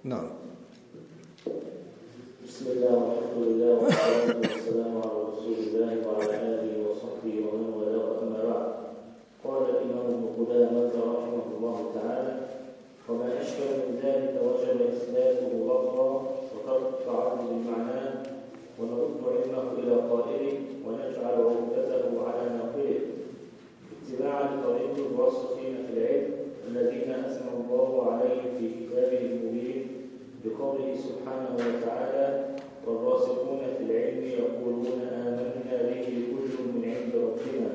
نعم. بسم الله والحمد لله والصلاة والسلام على رسول الله وعلى آله وصحبه ومن والاه، أما بعد. قال الإمام ابن قدامة رحمه الله تعالى: وما أشكل من ذلك وجب إثباته لفظا وترك التعرض بمعناه، ونرد علمه إلى قائله ونجعل عهدته على ناقله، اتباعا لطريق الراسخين في العلم الذين أثنى الله عليهم في كتابه المبين بقوله سبحانه وتعالى: والراسخون في العلم يقولون آمنا به كل من عند ربنا.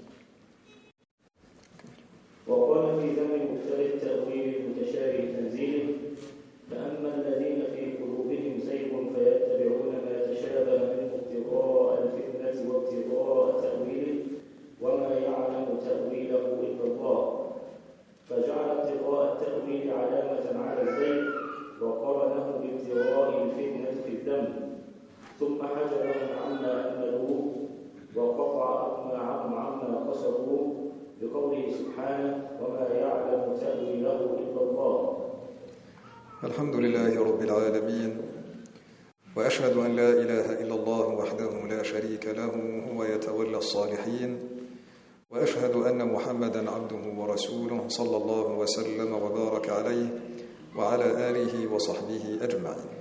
وقال في ذم مبتدئ التأويل المتشابه تنزيله: فأما الذين في قلوبهم زيغ فيتبعون ما تشابه منه ابتغاء الفتنة وابتغاء تأويله وما يعلم تأويله إلا الله، فجعل ابتغاء التأويل علامة على الزيغ وقارنه بابتغاء الفتنة في الذنب، ثم حجبهم عما أملوه وقطعهم عما قصدوه بقوله سبحانه: وما يعلم تأويله إلا الله. الحمد لله رب العالمين، وأشهد أن لا إله إلا الله وحده لا شريك له هو يتولى الصالحين، وأشهد أن محمدا عبده ورسوله صلى الله وسلم وبارك عليه وعلى آله وصحبه أجمعين.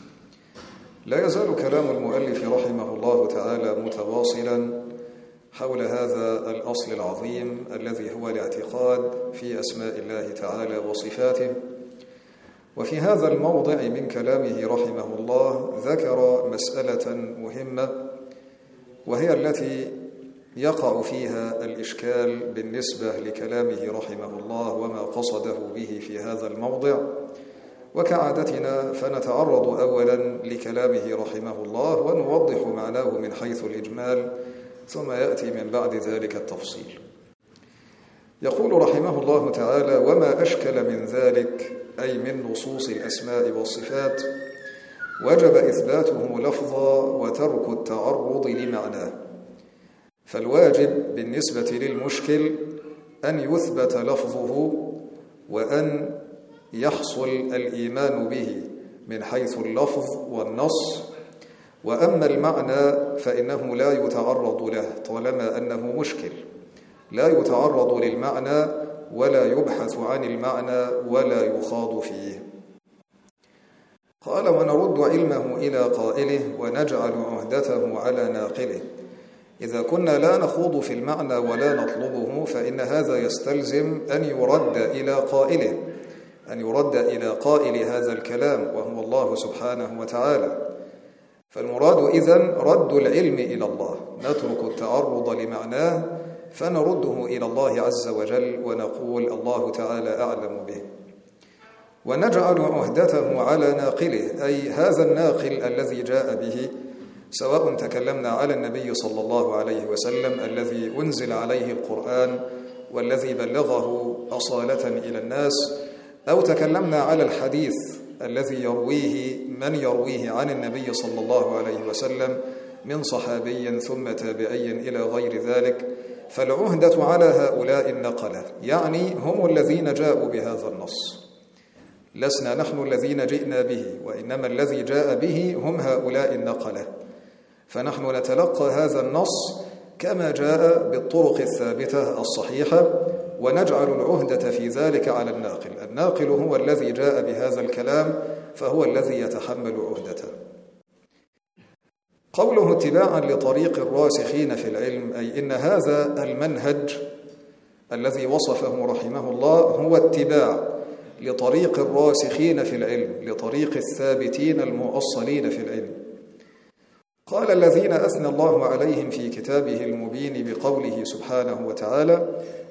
لا يزال كلام المؤلف رحمه الله تعالى متواصلا حول هذا الأصل العظيم الذي هو الاعتقاد في أسماء الله تعالى وصفاته. وفي هذا الموضع من كلامه رحمه الله ذكر مسألة مهمة، وهي التي يقع فيها الإشكال بالنسبة لكلامه رحمه الله وما قصده به في هذا الموضع. وكعادتنا فنتعرض أولا لكلامه رحمه الله ونوضح معناه من حيث الإجمال، ثم يأتي من بعد ذلك التفصيل. يقول رحمه الله تعالى: وما أشكل من ذلك، أي من نصوص الأسماء والصفات، وجب إثباته لفظا وترك التعرض لمعناه. فالواجب بالنسبة للمشكل أن يثبت لفظه وأن يحصل الإيمان به من حيث اللفظ والنص، وأما المعنى فإنه لا يتعرض له طالما أنه مشكل، لا يتعرض للمعنى ولا يبحث عن المعنى ولا يخاض فيه. قال: ونرد علمه إلى قائله ونجعل عهدته على ناقله. إذا كنا لا نخوض في المعنى ولا نطلبه فإن هذا يستلزم أن يرد إلى قائله، أن يرد إلى قائل هذا الكلام وهو الله سبحانه وتعالى. فالمراد إذن رد العلم إلى الله، نترك التعرض لمعناه فنرده إلى الله عز وجل ونقول الله تعالى أعلم به. ونجعل عهدته على ناقله، أي هذا الناقل الذي جاء به، سواء تكلمنا على النبي صلى الله عليه وسلم الذي أنزل عليه القرآن والذي بلغه أصالة إلى الناس، أو تكلمنا على الحديث الذي يرويه من يرويه عن النبي صلى الله عليه وسلم من صحابي ثم تابعي إلى غير ذلك، فالعهدة على هؤلاء النقلة، يعني هم الذين جاءوا بهذا النص، لسنا نحن الذين جئنا به، وإنما الذي جاء به هم هؤلاء النقلة. فنحن نتلقى هذا النص كما جاء بالطرق الثابتة الصحيحة، ونجعل العهدة في ذلك على الناقل. الناقل هو الذي جاء بهذا الكلام، فهو الذي يتحمل عهدته. قوله اتباعا لطريق الراسخين في العلم، أي إن هذا المنهج الذي وصفه رحمه الله هو اتباع لطريق الراسخين في العلم، لطريق الثابتين المؤصلين في العلم. قال: الذين أثنى الله عليهم في كتابه المبين بقوله سبحانه وتعالى: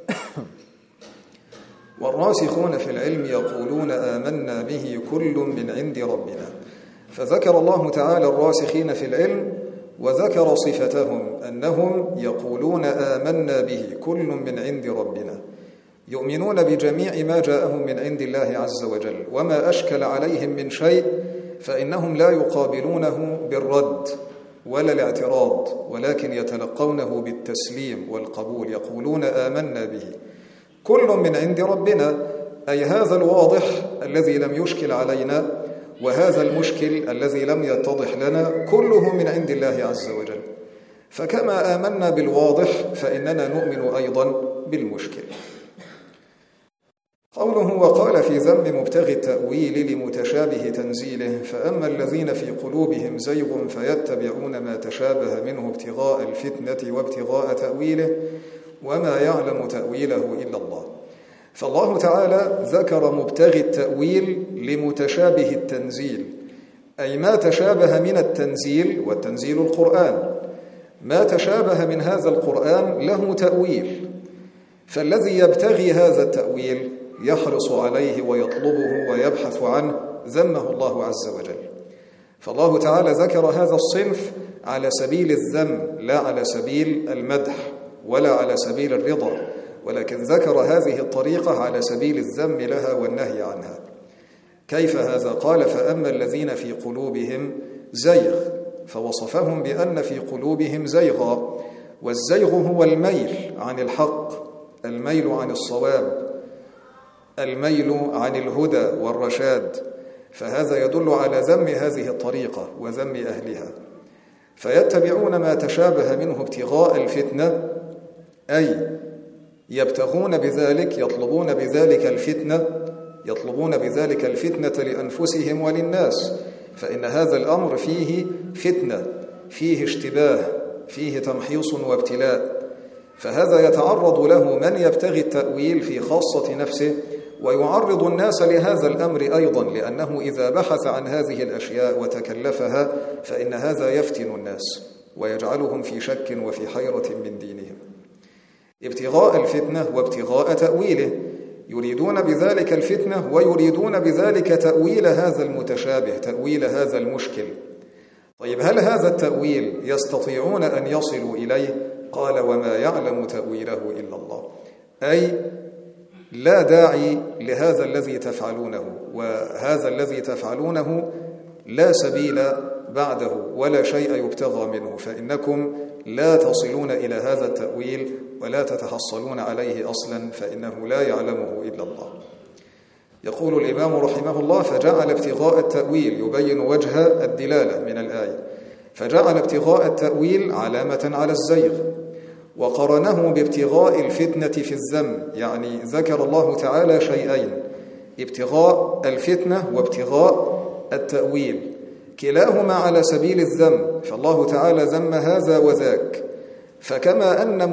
والراسخون في العلم يقولون آمنا به كل من عند ربنا. فذكر الله تعالى الراسخين في العلم وذكر صفتهم أنهم يقولون آمنا به كل من عند ربنا، يؤمنون بجميع ما جاءهم من عند الله عز وجل، وما أشكل عليهم من شيء فإنهم لا يقابلونه بالرد ولا الاعتراض، ولكن يتلقونه بالتسليم والقبول، يقولون آمنا به كل من عند ربنا، أي هذا الواضح الذي لم يشكل علينا وهذا المشكل الذي لم يتضح لنا كله من عند الله عز وجل. فكما آمنا بالواضح فإننا نؤمن أيضا بالمشكل. قوله وقال في ذم مبتغي التأويل لمتشابه تنزيله فأما الذين في قلوبهم زيغ فيتبعون ما تشابه منه ابتغاء الفتنة وابتغاء تأويله وما يعلم تأويله إلا الله. فالله تعالى ذكر مبتغي التأويل لمتشابه التنزيل، أي ما تشابه من التنزيل، والتنزيل القرآن، ما تشابه من هذا القرآن له تأويل، فالذي يبتغي هذا التأويل يحرص عليه ويطلبه ويبحث عنه ذمه الله عز وجل. فالله تعالى ذكر هذا الصنف على سبيل الذم لا على سبيل المدح ولا على سبيل الرضا، ولكن ذكر هذه الطريقة على سبيل الذم لها والنهي عنها. كيف هذا؟ قال فأما الذين في قلوبهم زيغ، فوصفهم بأن في قلوبهم زيغا، والزيغ هو الميل عن الحق، الميل عن الصواب، الميل عن الهدى والرشاد، فهذا يدل على ذم هذه الطريقة وذم أهلها. فيتبعون ما تشابه منه ابتغاء الفتنة، أي يبتغون بذلك، يطلبون بذلك الفتنة، يطلبون بذلك الفتنة لأنفسهم وللناس، فإن هذا الأمر فيه فتنة، فيه اشتباه، فيه تمحيص وابتلاء، فهذا يتعرض له من يبتغي التأويل في خاصة نفسه، ويعرض الناس لهذا الأمر أيضا، لأنه إذا بحث عن هذه الأشياء وتكلفها فإن هذا يفتن الناس ويجعلهم في شك وفي حيرة من دينهم. ابتغاء الفتنة وابتغاء تأويله، يريدون بذلك الفتنة ويريدون بذلك تأويل هذا المتشابه، تأويل هذا المشكل. طيب هل هذا التأويل يستطيعون أن يصلوا إليه؟ قال وما يعلم تأويله إلا الله، أي لا داعي لهذا الذي تفعلونه، وهذا الذي تفعلونه لا سبيل بعده ولا شيء يبتغى منه، فإنكم لا تصلون إلى هذا التأويل ولا تتحصلون عليه أصلا، فإنه لا يعلمه إلا الله. يقول الإمام رحمه الله فجعل ابتغاء التأويل، يبين وجه الدلالة من الآية، فجعل ابتغاء التأويل علامة على الزيغ، وقرنه بابتغاء الفتنة في الذم، يعني ذكر الله تعالى شيئين، ابتغاء الفتنة وابتغاء التأويل، كلاهما على سبيل الذم، فالله تعالى ذم هذا وذاك. فكما أن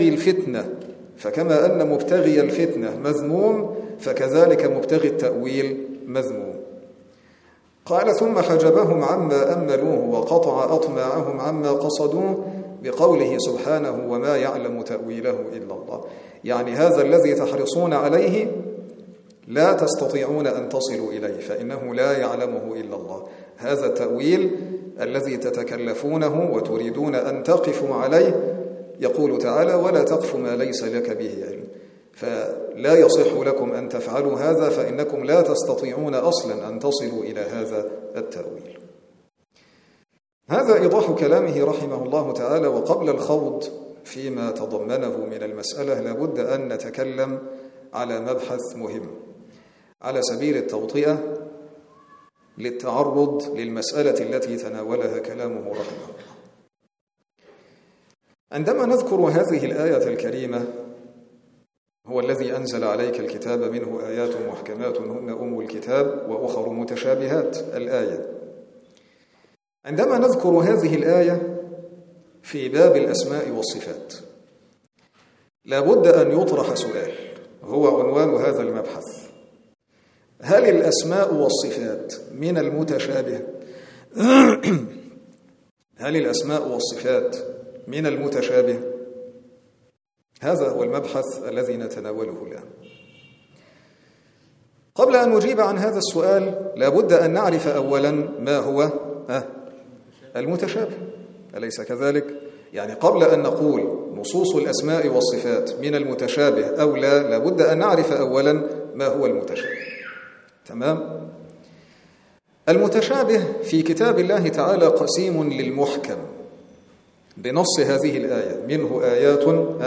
مبتغي الفتنة مذموم، فكذلك مبتغي التأويل مذموم. قال ثم حجبهم عما أملوه وقطع أطماعهم عما قصدوه بقوله سبحانه وما يعلم تأويله إلا الله، يعني هذا الذي تحرصون عليه لا تستطيعون أن تصلوا إليه، فإنه لا يعلمه إلا الله. هذا التأويل الذي تتكلفونه وتريدون أن تقفوا عليه، يقول تعالى ولا تقف ما ليس لك به علم، فلا يصح لكم أن تفعلوا هذا، فإنكم لا تستطيعون أصلا أن تصلوا إلى هذا التأويل. هذا إيضاح كلامه رحمه الله تعالى. وقبل الخوض فيما تضمنه من المسألة لابد أن نتكلم على مبحث مهم على سبيل التوطئة للتعرض للمسألة التي تناولها كلامه رحمه الله. عندما نذكر هذه الآية الكريمة هو الذي أنزل عليك الكتاب منه آيات محكمات هن أم الكتاب وأخر متشابهات، الآية. عندما نذكر هذه الآية في باب الأسماء والصفات لابد أن يطرح سؤال هو عنوان هذا المبحث: هل الأسماء والصفات من المتشابه؟ هل الأسماء والصفات من المتشابه؟ هذا هو المبحث الذي نتناوله الآن. قبل أن نجيب عن هذا السؤال لابد أن نعرف أولا ما هو المتشابه، أليس كذلك؟ يعني قبل أن نقول نصوص الأسماء والصفات من المتشابه أو لا، لابد أن نعرف أولا ما هو المتشابه. تمام؟ المتشابه في كتاب الله تعالى قسيم للمحكم بنص هذه الآية: منه آيات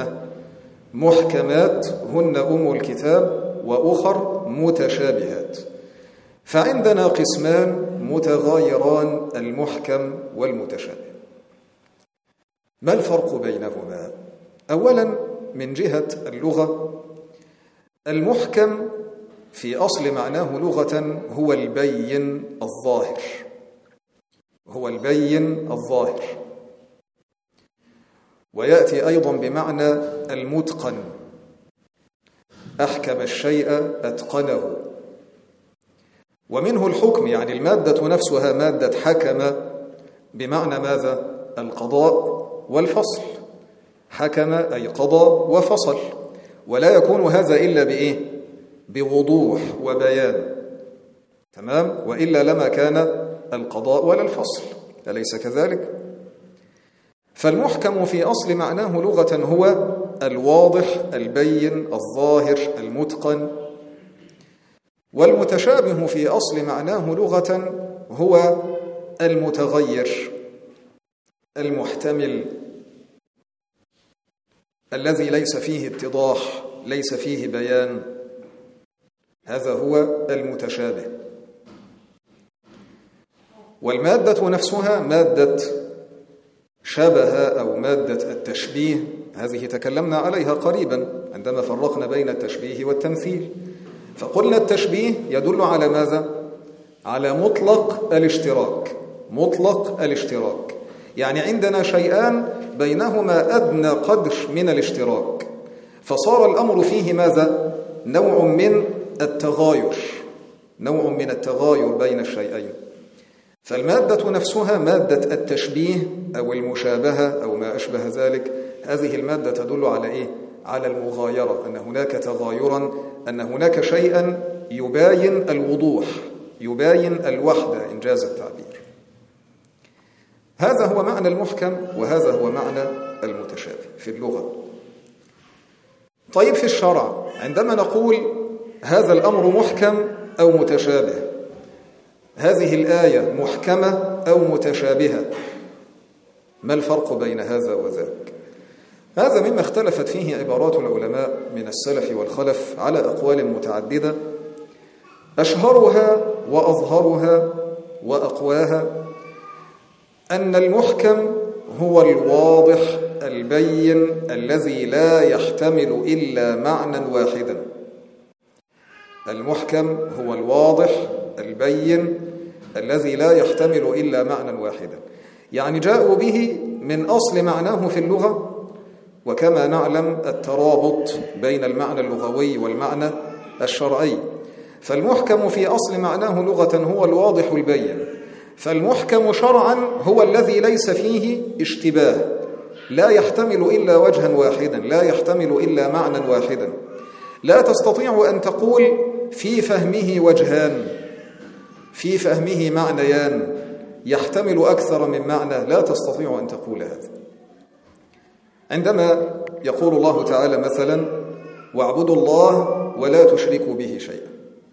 محكمات هن أم الكتاب وأخر متشابهات. فعندنا قسمان متغايران المحكم والمتشابه. ما الفرق بينهما؟ أولا من جهة اللغة، المحكم في أصل معناه لغة هو البين الظاهر، هو البين الظاهر، ويأتي أيضا بمعنى المتقن، أحكم الشيء أتقنه. ومنه الحكم، يعني المادة نفسها مادة حكم بمعنى ماذا؟ القضاء والفصل. حكم أي قضى وفصل، ولا يكون هذا إلا بإيه؟ بوضوح وبيان، تمام؟ وإلا لما كان القضاء ولا الفصل، أليس كذلك؟ فالمحكم في أصل معناه لغة هو الواضح البين الظاهر المتقن، والمتشابه في أصل معناه لغة هو المتغير المحتمل الذي ليس فيه اتضاح، ليس فيه بيان، هذا هو المتشابه. والمادة نفسها مادة شبه أو مادة التشبيه، هذه تكلمنا عليها قريبا عندما فرقنا بين التشبيه والتمثيل، فقلنا التشبيه يدل على ماذا؟ على مطلق الاشتراك، مطلق الاشتراك، يعني عندنا شيئان بينهما أدنى قدر من الاشتراك، فصار الأمر فيه ماذا؟ نوع من التغاير، نوع من التغاير بين الشيئين. فالمادة نفسها مادة التشبيه أو المشابهة أو ما أشبه ذلك، هذه المادة تدل على إيه؟ على المغايرة، أن هناك تغايرا، أن هناك شيئا يباين الوضوح، يباين الوحدة إنجاز التعبير. هذا هو معنى المحكم، وهذا هو معنى المتشابه في اللغة. طيب في الشرع عندما نقول هذا الأمر محكم أو متشابه، هذه الآية محكمة أو متشابهة، ما الفرق بين هذا وذاك؟ هذا مما اختلفت فيه عبارات العلماء من السلف والخلف على أقوال متعددة، أشهرها وأظهرها وأقواها أن المحكم هو الواضح البين الذي لا يحتمل إلا معنى واحدا. المحكم هو الواضح البين الذي لا يحتمل إلا معنى واحدا، يعني جاءوا به من أصل معناه في اللغة، وكما نعلم الترابط بين المعنى اللغوي والمعنى الشرعي، فالمحكم في أصل معناه لغة هو الواضح البين، فالمحكم شرعا هو الذي ليس فيه اشتباه، لا يحتمل إلا وجها واحدا، لا يحتمل إلا معنى واحدا. لا تستطيع أن تقول في فهمه وجهان، في فهمه معنيان، يحتمل أكثر من معنى، لا تستطيع أن تقول هذا. عندما يقول الله تعالى مثلا واعبدوا الله ولا تشركوا به شيئا،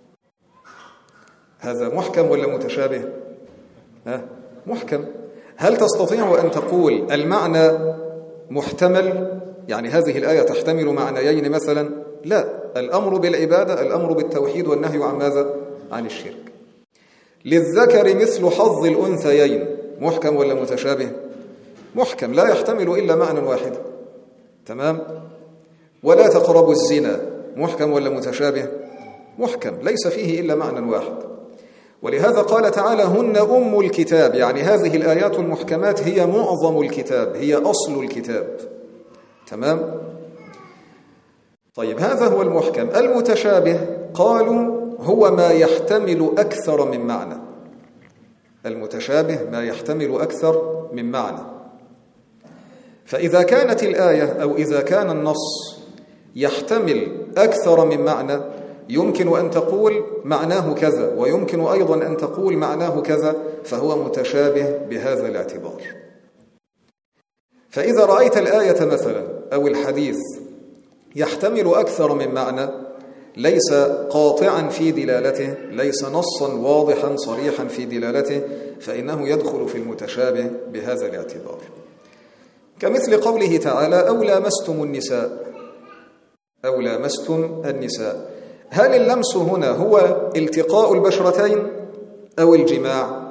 هذا محكم ولا متشابه؟ محكم. هل تستطيع أن تقول المعنى محتمل، يعني هذه الآية تحتمل معنيين مثلا؟ لا، الأمر بالعبادة، الأمر بالتوحيد، والنهي عن ماذا؟ عن الشرك. للذكر مثل حظ الأنثيين، محكم ولا متشابه؟ محكم، لا يحتمل إلا معنى واحد، تمام؟ ولا تقربوا الزنا، محكم ولا متشابه؟ محكم، ليس فيه إلا معنى واحد. ولهذا قال تعالى هن أم الكتاب، يعني هذه الآيات المحكمات هي معظم الكتاب، هي أصل الكتاب، تمام؟ طيب هذا هو المحكم. المتشابه قالوا هو ما يحتمل أكثر من معنى، المتشابه ما يحتمل أكثر من معنى. فإذا كانت الآية أو إذا كان النص يحتمل أكثر من معنى، يمكن أن تقول معناه كذا، ويمكن أيضا أن تقول معناه كذا، فهو متشابه بهذا الاعتبار. فإذا رأيت الآية مثلا أو الحديث يحتمل أكثر من معنى، ليس قاطعا في دلالته، ليس نصا واضحا صريحا في دلالته، فإنه يدخل في المتشابه بهذا الاعتبار. كمثل قوله تعالى أو لامستم النساء، أو لامستم النساء، هل اللمس هنا هو التقاء البشرتين أو الجماع؟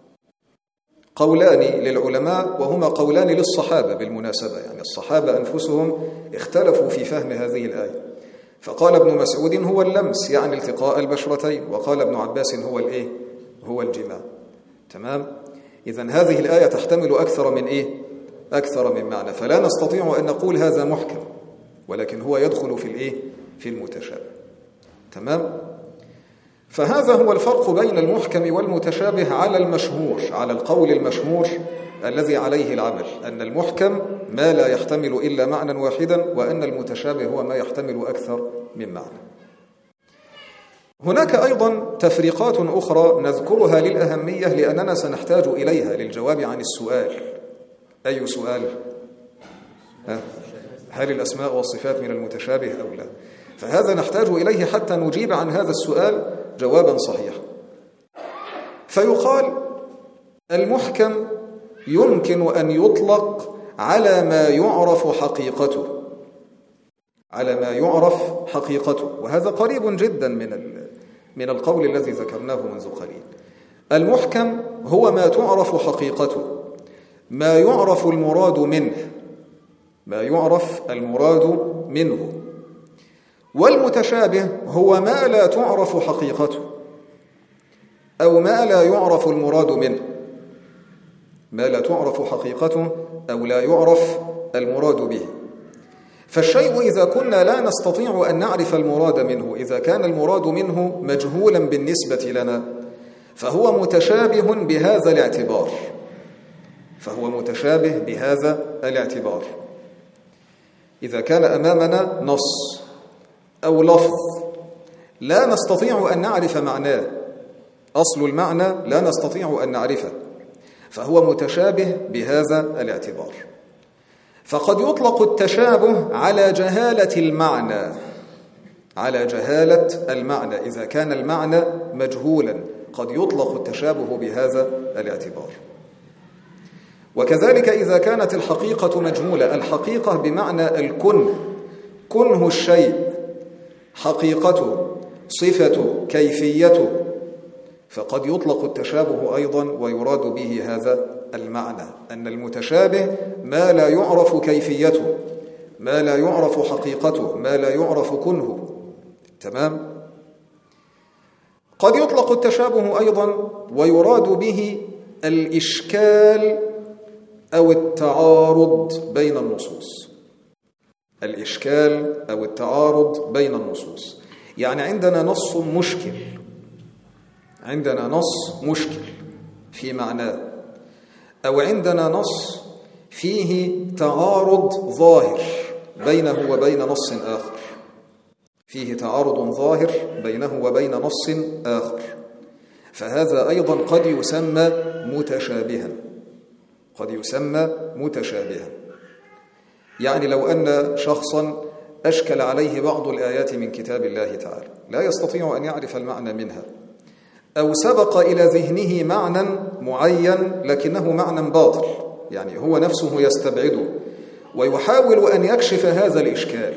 قولان للعلماء، وهما قولان للصحابة بالمناسبة، يعني الصحابة أنفسهم اختلفوا في فهم هذه الآية. فقال ابن مسعود هو اللمس، يعني التقاء البشرتين، وقال ابن عباس هو الإيه؟ هو الجماع. تمام؟ إذن هذه الآية تحتمل أكثر من إيه؟ أكثر من معنى، فلا نستطيع أن نقول هذا محكم، ولكن هو يدخل في الإيه؟ في المتشابه. تمام؟ فهذا هو الفرق بين المحكم والمتشابه على المشهور، على القول المشهور الذي عليه العمل، أن المحكم ما لا يحتمل إلا معنى واحدا، وأن المتشابه هو ما يحتمل أكثر من معنى. هناك أيضا تفريقات أخرى نذكرها للأهمية لأننا سنحتاج إليها للجواب عن السؤال. أي سؤال؟ هل الأسماء والصفات من المتشابه أو لا؟ فهذا نحتاج إليه حتى نجيب عن هذا السؤال جوابا صحيحا. فيقال المحكم يمكن أن يطلق على ما يعرف حقيقته، على ما يعرف حقيقته، وهذا قريب جدا من القول الذي ذكرناه منذ قليل. المحكم هو ما تعرف حقيقته، ما يعرف المراد منه، ما يعرف المراد منه. والمتشابه هو ما لا تعرف حقيقته أو ما لا يعرف المراد منه، ما لا تعرف حقيقته أو لا يعرف المراد به. فالشيء إذا كنا لا نستطيع أن نعرف المراد منه، إذا كان المراد منه مجهولا بالنسبة لنا، فهو متشابه بهذا الاعتبار، فهو متشابه بهذا الاعتبار. إذا كان أمامنا نص أو لفظ لا نستطيع أن نعرف معناه، أصل المعنى لا نستطيع أن نعرفه، فهو متشابه بهذا الاعتبار. فقد يطلق التشابه على جهالة المعنى، على جهالة المعنى، إذا كان المعنى مجهولا قد يطلق التشابه بهذا الاعتبار. وكذلك إذا كانت الحقيقة مجهولة، الحقيقة بمعنى كنه الشيء، حقيقته، صفته، كيفيته، فقد يطلق التشابه أيضا ويراد به هذا المعنى، أن المتشابه ما لا يعرف كيفيته، ما لا يعرف حقيقته، ما لا يعرف كنه. تمام؟ قد يطلق التشابه أيضا ويراد به الإشكال أو التعارض بين النصوص، الإشكال أو التعارض بين النصوص. يعني عندنا نص مشكل، عندنا نص مشكل في معناه، أو عندنا نص فيه تعارض ظاهر بينه وبين نص آخر، فيه تعارض ظاهر بينه وبين نص آخر، فهذا أيضا قد يسمى متشابها، قد يسمى متشابها. يعني لو أن شخصا أشكل عليه بعض الآيات من كتاب الله تعالى لا يستطيع أن يعرف المعنى منها، أو سبق إلى ذهنه معنى معين لكنه معنى باطل، يعني هو نفسه يستبعده ويحاول أن يكشف هذا الإشكال،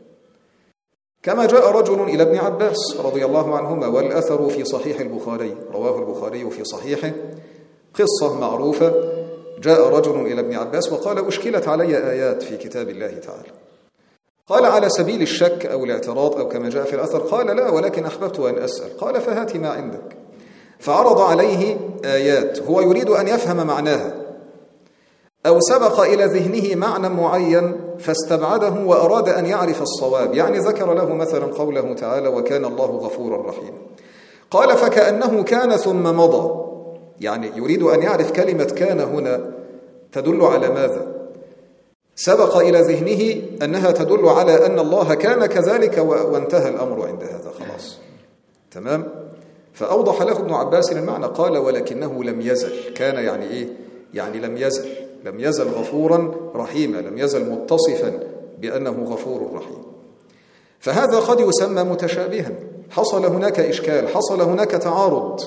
كما جاء رجل إلى ابن عباس رضي الله عنهما، والأثر في صحيح البخاري، رواه البخاري في صحيحه، قصة معروفة. جاء رجل إلى ابن عباس وقال: أشكلت علي آيات في كتاب الله تعالى. قال: على سبيل الشك أو الاعتراض أو كما جاء في الأثر؟ قال: لا، ولكن أحببت أن أسأل. قال: فهات ما عندك. فعرض عليه آيات هو يريد أن يفهم معناها، أو سبق إلى ذهنه معنى معين فاستبعده وأراد أن يعرف الصواب، يعني ذكر له مثلا قوله تعالى: وكان الله غفورا رحيما. قال: فكأنه كان ثم مضى، يعني يريد أن يعرف كلمة كان هنا تدل على ماذا؟ سبق إلى ذهنه أنها تدل على أن الله كان كذلك وانتهى الأمر عند هذا، خلاص. تمام؟ فأوضح له ابن عباس المعنى، قال: ولكنه لم يزل. كان يعني إيه؟ يعني لم يزل غفورا رحيما، لم يزل متصفا بأنه غفور رحيم. فهذا قد يسمى متشابها، حصل هناك إشكال، حصل هناك تعارض،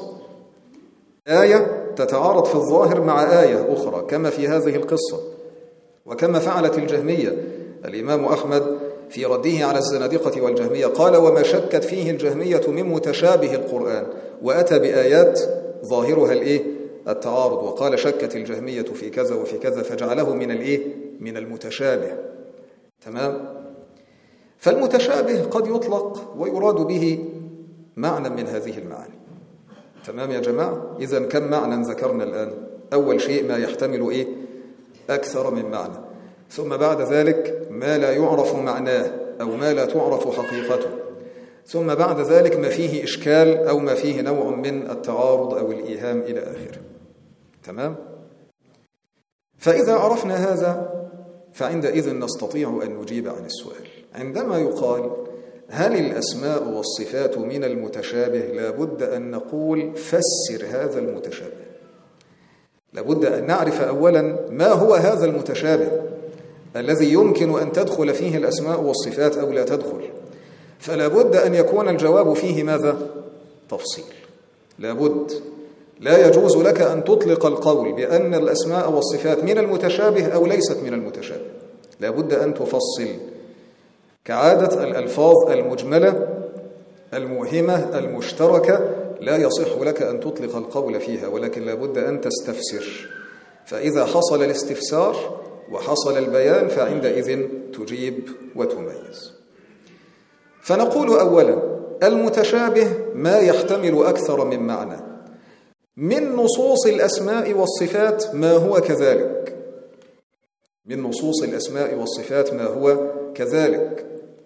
آية تتعارض في الظاهر مع آية أخرى كما في هذه القصة، وكما فعلت الجهمية. الإمام أحمد في رده على الزنادقة والجهمية قال: وما شكت فيه الجهمية من متشابه القرآن، وأتى بآيات ظاهرها التعارض، وقال شكت الجهمية في كذا وفي كذا فجعله من المتشابه. تمام؟ فالمتشابه قد يطلق ويراد به معنى من هذه المعاني. تمام يا جماعة؟ إذا كم معنى ذكرنا الآن؟ أول شيء ما يحتمل أكثر من معنى، ثم بعد ذلك ما لا يعرف معناه أو ما لا تعرف حقيقته، ثم بعد ذلك ما فيه إشكال أو ما فيه نوع من التعارض أو الإيهام إلى آخره. تمام؟ فإذا عرفنا هذا فعندئذ نستطيع أن نجيب عن السؤال. عندما يقال هل الأسماء والصفات من المتشابه، لابد أن نقول فسر هذا المتشابه. لابد أن نعرف أولا ما هو هذا المتشابه الذي يمكن أن تدخل فيه الأسماء والصفات أو لا تدخل. فلا بد أن يكون الجواب فيه ماذا؟ تفصيل. لابد، لا يجوز لك أن تطلق القول بأن الأسماء والصفات من المتشابه أو ليست من المتشابه. لابد أن تفصل، كعادة الألفاظ المجملة الموهمة المشتركة لا يصح لك أن تطلق القول فيها، ولكن لابد أن تستفسر. فإذا حصل الاستفسار وحصل البيان فعندئذ تجيب وتميز. فنقول أولا المتشابه ما يحتمل أكثر من معنى. من نصوص الأسماء والصفات ما هو كذلك، من نصوص الأسماء والصفات ما هو كذلك،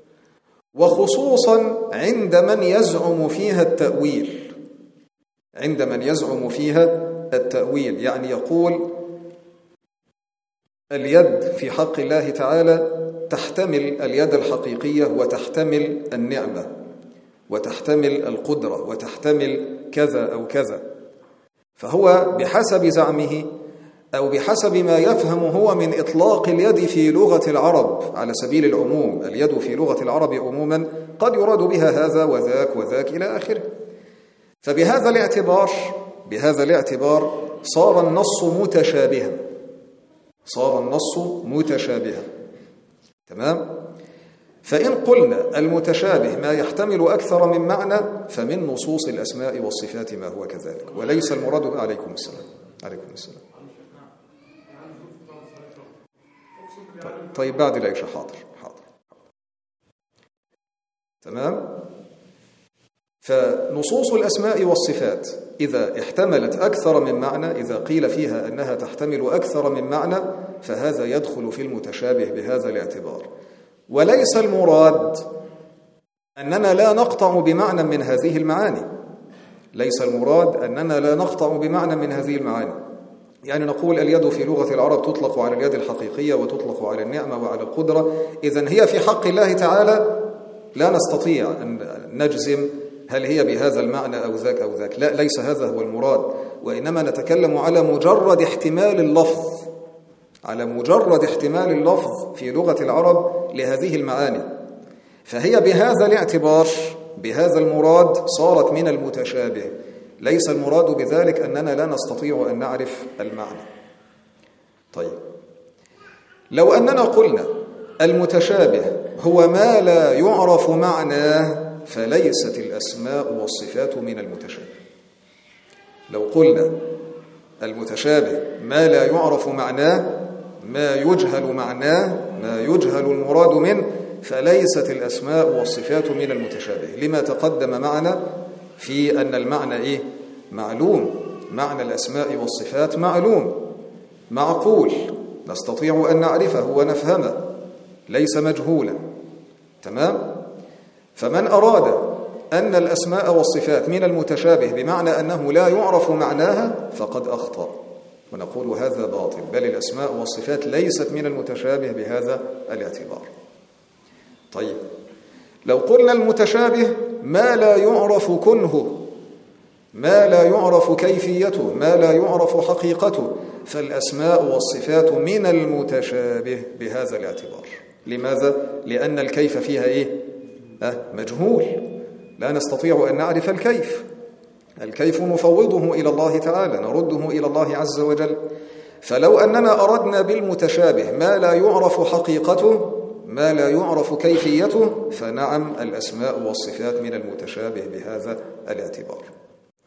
وخصوصا عند من يزعم فيها التأويل. عند من يزعم فيها التأويل يعني يقول اليد في حق الله تعالى تحتمل اليد الحقيقية وتحتمل النعمة وتحتمل القدرة وتحتمل كذا أو كذا. فهو بحسب زعمه أو بحسب ما يفهم هو من إطلاق اليد في لغة العرب على سبيل العموم، اليد في لغة العرب عموما قد يراد بها هذا وذاك وذاك إلى آخره. فبهذا الاعتبار صار النص متشابها، صار النص متشابها. تمام؟ فإن قلنا المتشابه ما يحتمل أكثر من معنى فمن نصوص الأسماء والصفات ما هو كذلك، وليس المراد. عليكم السلام. عليكم السلام. طيب بعد العشاء. حاضر. تمام؟ فنصوص الأسماء والصفات إذا احتملت أكثر من معنى، إذا قيل فيها أنها تحتمل أكثر من معنى، فهذا يدخل في المتشابه بهذا الاعتبار. وليس المراد أننا لا نقطع بمعنى من هذه المعاني، ليس المراد أننا لا نقطع بمعنى من هذه المعاني. يعني نقول اليد في لغة العرب تطلق على اليد الحقيقية وتطلق على النعمة وعلى القدرة، إذن هي في حق الله تعالى لا نستطيع أن نجزم هل هي بهذا المعنى أو ذاك أو ذاك. لا، ليس هذا هو المراد، وإنما نتكلم على مجرد احتمال اللفظ، على مجرد احتمال اللفظ في لغة العرب لهذه المعاني. فهي بهذا الاعتبار، بهذا المراد صارت من المتشابه. ليس المراد بذلك أننا لا نستطيع أن نعرف المعنى. طيب، لو أننا قلنا المتشابه هو ما لا يعرف معناه فليست الأسماء والصفات من المتشابه. لو قلنا المتشابه ما لا يعرف معناه، ما يجهل معناه، ما يجهل المراد منه، فليست الأسماء والصفات من المتشابه، لما تقدم معنا في أن المعنى معلوم. معنى الأسماء والصفات معلوم، معقول، نستطيع أن نعرفه ونفهمه، ليس مجهولا. تمام؟ فمن أراد أن الأسماء والصفات من المتشابه بمعنى أنه لا يعرف معناها فقد أخطأ، ونقول هذا باطل، بل الأسماء والصفات ليست من المتشابه بهذا الاعتبار. طيب، لو قلنا المتشابه ما لا يعرف كنهه، ما لا يعرف كيفيته، ما لا يعرف حقيقته، فالأسماء والصفات من المتشابه بهذا الاعتبار. لماذا؟ لأن الكيف فيها مجهول، لا نستطيع أن نعرف الكيف. الكيف نفوضه إلى الله تعالى، نرده إلى الله عز وجل. فلو أننا أردنا بالمتشابه ما لا يعرف حقيقته، ما لا يعرف كيفيته، فنعم الأسماء والصفات من المتشابه بهذا الاعتبار.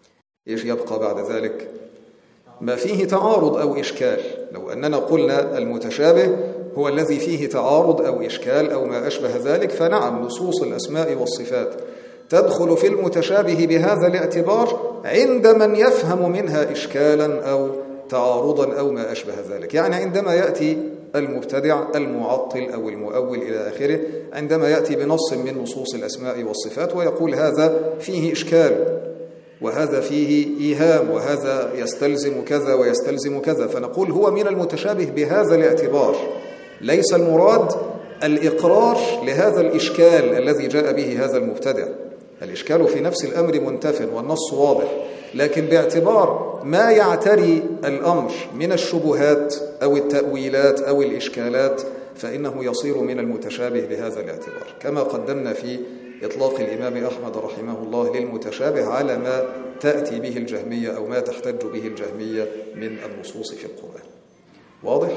إيش يبقى بعد ذلك؟ ما فيه تعارض أو إشكال. لو أننا قلنا المتشابه هو الذي فيه تعارض أو إشكال أو ما أشبه ذلك، فنعم نصوص الأسماء والصفات تدخل في المتشابه بهذا الاعتبار عند من يفهم منها إشكالا أو تعارضا أو ما أشبه ذلك. يعني عندما يأتي المبتدع المعطل أو المؤول إلى آخره، عندما يأتي بنص من نصوص الأسماء والصفات ويقول هذا فيه إشكال وهذا فيه إيهام وهذا يستلزم كذا ويستلزم كذا، فنقول هو من المتشابه بهذا الاعتبار. ليس المراد الإقرار لهذا الإشكال الذي جاء به هذا المبتدع. الإشكال في نفس الأمر منتف والنص واضح، لكن باعتبار ما يعتري الأمر من الشبهات أو التأويلات أو الإشكالات فإنه يصير من المتشابه بهذا الاعتبار، كما قدمنا في إطلاق الإمام أحمد رحمه الله للمتشابه على ما تأتي به الجهمية أو ما تحتج به الجهمية من النصوص في القرآن. واضح؟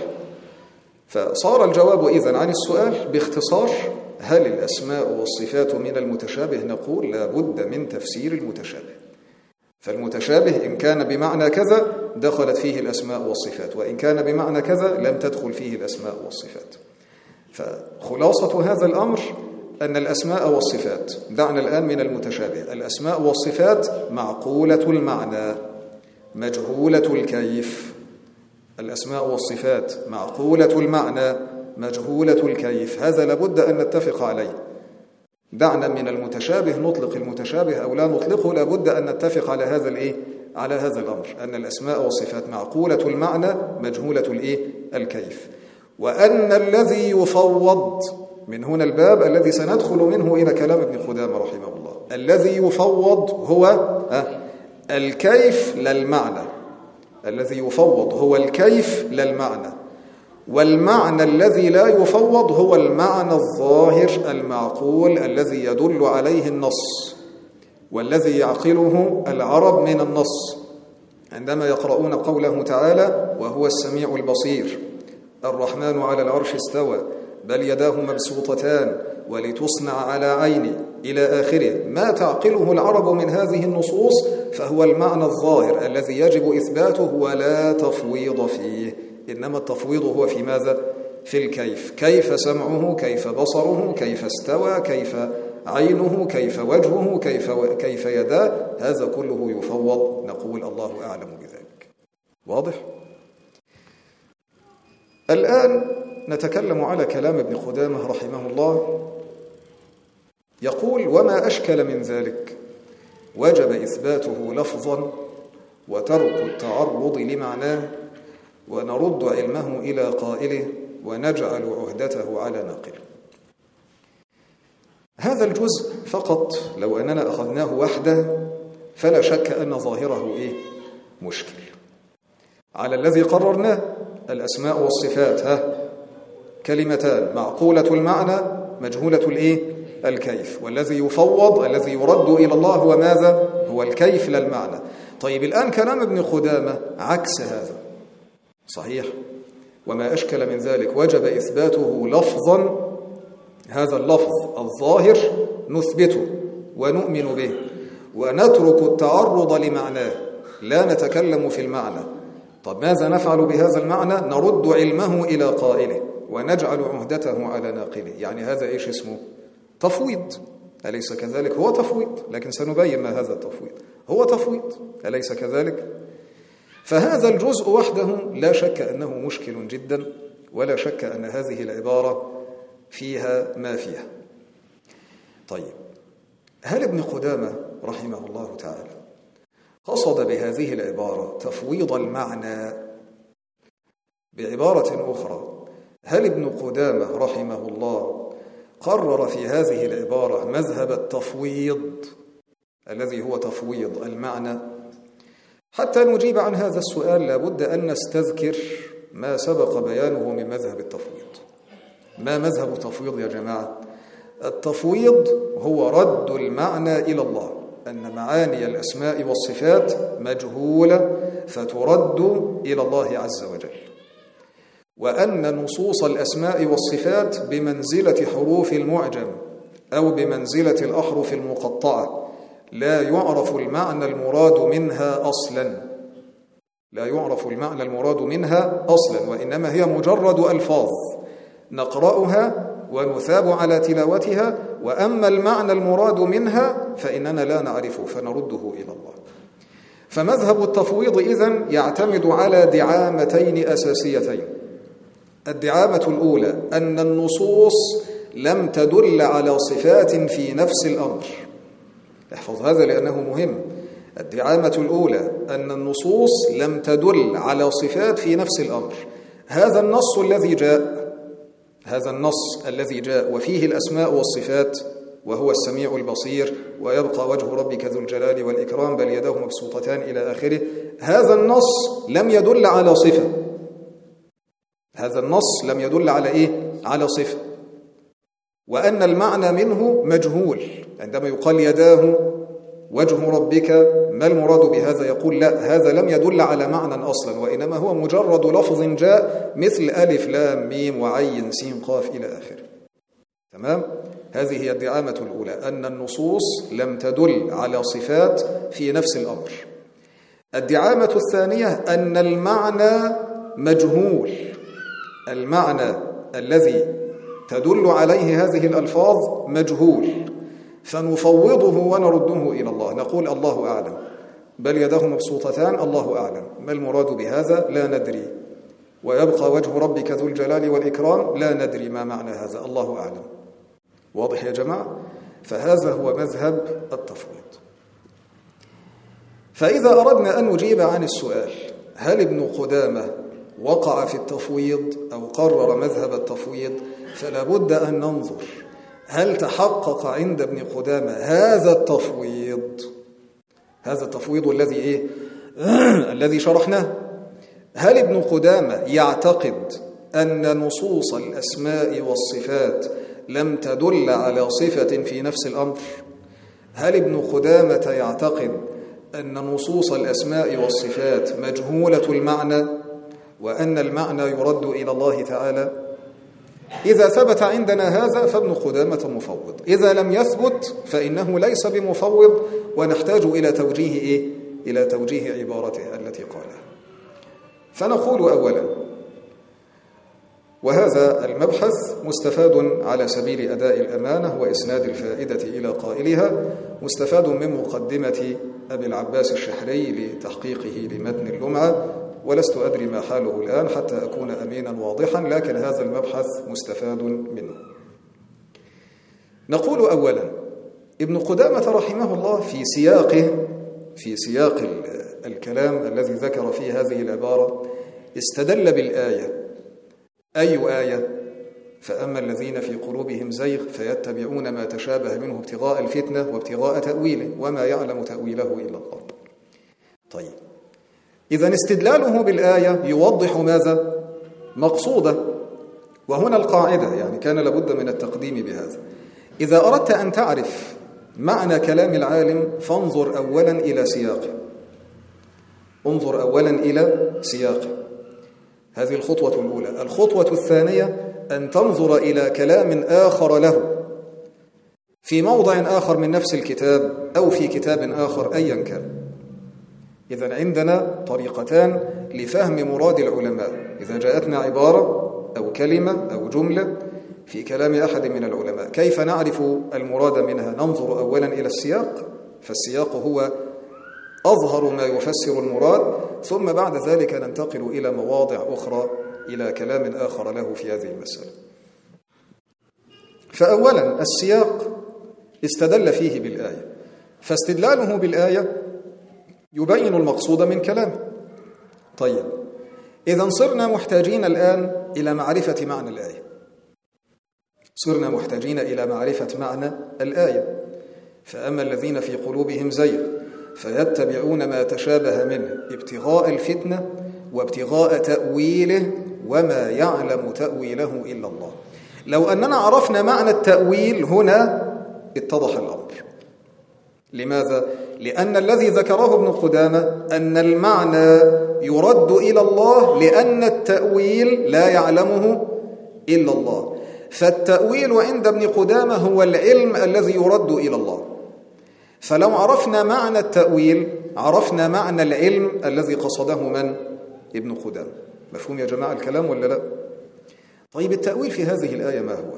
فصار الجواب إذن عن السؤال باختصار: هل الأسماء والصفات من المتشابه؟ نقول لا بد من تفسير المتشابه. فالمتشابه إن كان بمعنى كذا دخلت فيه الأسماء والصفات، وإن كان بمعنى كذا لم تدخل فيه الأسماء والصفات. فخلاصة هذا الأمر أن الأسماء والصفات، دعنا الآن من المتشابه، الأسماء والصفات معقولة المعنى مجهولة الكيف. الأسماء والصفات معقولة المعنى مجهولة الكيف، هذا لابد أن نتفق عليه. دعنا من المتشابه نطلق المتشابه أو لا نطلقه، لابد أن نتفق على هذا على هذا الأمر، أن الأسماء والصفات معقولة المعنى مجهولة الكيف، وأن الذي يفوض، من هنا الباب الذي سندخل منه إلى كلام ابن قدامة رحمه الله، الذي يفوض هو الكيف للمعنى. الذي يفوض هو الكيف للمعنى، والمعنى الذي لا يفوض هو المعنى الظاهر المعقول الذي يدل عليه النص والذي يعقله العرب من النص عندما يقرؤون قوله تعالى: وهو السميع البصير، الرحمن على العرش استوى، بل يداه مبسوطتان، ولتصنع على عيني، إلى آخره. ما تعقله العرب من هذه النصوص فهو المعنى الظاهر الذي يجب إثباته ولا تفويض فيه، إنما التفويض هو في ماذا؟ في الكيف. كيف سمعه، كيف بصره، كيف استوى، كيف عينه، كيف وجهه، كيف يداه، هذا كله يفوض. نقول الله أعلم بذلك. واضح؟ الآن نتكلم على كلام ابن قدامة رحمه الله. يقول: وما أشكل من ذلك وجب إثباته لفظا وترك التعرض لمعناه، ونرد علمه إلى قائله ونجعل عهدته على ناقله. هذا الجزء فقط لو أننا أخذناه وحده فلا شك أن ظاهره مشكل. على الذي قررناه الأسماء والصفات كلمتان معقولة المعنى مجهولة الكيف، والذي يفوض الذي يرد إلى الله هو ماذا؟ هو الكيف للمعنى. طيب الآن كلام ابن قدامة عكس هذا، صحيح؟ وما أشكل من ذلك وجب إثباته لفظا، هذا اللفظ الظاهر نثبته ونؤمن به، ونترك التعرض لمعناه، لا نتكلم في المعنى. طب ماذا نفعل بهذا المعنى؟ نرد علمه إلى قائله ونجعل عهدته على ناقله. يعني هذا إيش اسمه؟ تفويض، أليس كذلك؟ هو تفويض، لكن سنبين ما هذا التفويض. هو تفويض، أليس كذلك؟ فهذا الجزء وحده لا شك أنه مشكل جدا، ولا شك أن هذه العبارة فيها ما فيها. طيب، هل ابن قدامة رحمه الله تعالى قصد بهذه العبارة تفويض المعنى؟ بعبارة أخرى، هل ابن قدامة رحمه الله قرر في هذه العبارة مذهب التفويض الذي هو تفويض المعنى؟ حتى نجيب عن هذا السؤال لابد أن نستذكر ما سبق بيانه من مذهب التفويض. ما مذهب التفويض يا جماعة؟ التفويض هو رد المعنى إلى الله، أن معاني الأسماء والصفات مجهولة فترد إلى الله عز وجل، وأن نصوص الأسماء والصفات بمنزلة حروف المعجم أو بمنزلة الأحرف المقطعة لا يعرف المعنى المراد منها أصلا، لا يعرف المعنى المراد منها أصلا، وإنما هي مجرد ألفاظ نقرأها ونثاب على تلاوتها، وأما المعنى المراد منها فإننا لا نعرفه فنرده إلى الله. فمذهب التفويض إذن يعتمد على دعامتين أساسيتين. الدعامة الأولى أن النصوص لم تدل على صفات في نفس الأمر. احفظ هذا لأنه مهم. الدعامة الأولى أن النصوص لم تدل على صفات في نفس الأمر. هذا النص الذي جاء وفيه الأسماء والصفات وهو السميع البصير ويبقى وجه ربك ذو الجلال والإكرام بل يداه مبسوطتان إلى آخره. هذا النص لم يدل على صفة. هذا النص لم يدل على إيه؟ على صفة. وأن المعنى منه مجهول. عندما يقال يداه وجه ربك ما المراد بهذا؟ يقول لا، هذا لم يدل على معنى أصلا، وإنما هو مجرد لفظ جاء مثل ألف لام ميم وعين سين قاف إلى آخره. تمام؟ هذه هي الدعامة الأولى، أن النصوص لم تدل على صفات في نفس الأمر. الدعامة الثانية أن المعنى مجهول. المعنى الذي تدل عليه هذه الألفاظ مجهول، فنفوضه ونرده إلى الله، نقول الله أعلم، بل يداه مبسوطتان الله أعلم، ما المراد بهذا؟ لا ندري، ويبقى وجه ربك ذو الجلال والإكرام لا ندري ما معنى هذا، الله أعلم. واضح يا جماعة؟ فهذا هو مذهب التفويض. فإذا أردنا أن نجيب عن السؤال هل ابن قدامة وقع في التفويض أو قرر مذهب التفويض، فلا بد أن ننظر هل تحقق عند ابن قدامة هذا التفويض الذي إيه؟ الذي شرحناه. هل ابن قدامة يعتقد أن نصوص الأسماء والصفات لم تدل على صفة في نفس الأمر؟ هل ابن قدامة يعتقد أن نصوص الأسماء والصفات مجهولة المعنى وأن المعنى يرد إلى الله تعالى؟ إذا ثبت عندنا هذا فابن قدامة مفوض. إذا لم يثبت فإنه ليس بمفوض، ونحتاج إلى توجيه إيه؟ إلى توجيه عبارته التي قالها. فنقول أولا، وهذا المبحث مستفاد على سبيل أداء الأمانة وإسناد الفائدة إلى قائلها، مستفاد من مقدمة أبي العباس الشحري لتحقيقه لمتن اللمعة، ولست أدري ما حاله الآن حتى أكون أمينا واضحا، لكن هذا المبحث مستفاد منه. نقول أولا، ابن قدامة رحمه الله في سياق الكلام الذي ذكر فيه هذه العبارة استدل بالآية. أي آية؟ فأما الذين في قلوبهم زيغ فيتبعون ما تشابه منه ابتغاء الفتنة وابتغاء تأويله وما يعلم تأويله إلا الله. طيب، إذن استدلاله بالآية يوضح ماذا؟ مقصوده. وهنا القاعدة، يعني كان لابد من التقديم بهذا. إذا أردت أن تعرف معنى كلام العالم فانظر أولا إلى سياقه. انظر أولا إلى سياقه، هذه الخطوة الأولى. الخطوة الثانية أن تنظر إلى كلام آخر له في موضع آخر من نفس الكتاب أو في كتاب آخر أيا كان. إذن عندنا طريقتان لفهم مراد العلماء. إذا جاءتنا عبارة أو كلمة أو جملة في كلام أحد من العلماء، كيف نعرف المراد منها؟ ننظر أولا إلى السياق، فالسياق هو أظهر ما يفسر المراد، ثم بعد ذلك ننتقل إلى مواضع أخرى إلى كلام آخر له في هذه المسألة. فأولا السياق استدل فيه بالآية، فاستدلاله بالآية يبين المقصود من كلامه. طيب، إذن صرنا محتاجين الآن إلى معرفة معنى الآية. صرنا محتاجين إلى معرفة معنى الآية. فأما الذين في قلوبهم زيغ فيتبعون ما تشابه منه ابتغاء الفتنة وابتغاء تأويله وما يعلم تأويله إلا الله. لو أننا عرفنا معنى التأويل هنا اتضح الأمر. لماذا؟ لأن الذي ذكره ابن قدامة أن المعنى يرد إلى الله لأن التأويل لا يعلمه إلا الله. فالتأويل عند ابن قدامة هو العلم الذي يرد إلى الله. فلو عرفنا معنى التأويل عرفنا معنى العلم الذي قصده من؟ ابن قدامة. مفهوم يا جماعة الكلام ولا لا؟ طيب التأويل في هذه الآية ما هو؟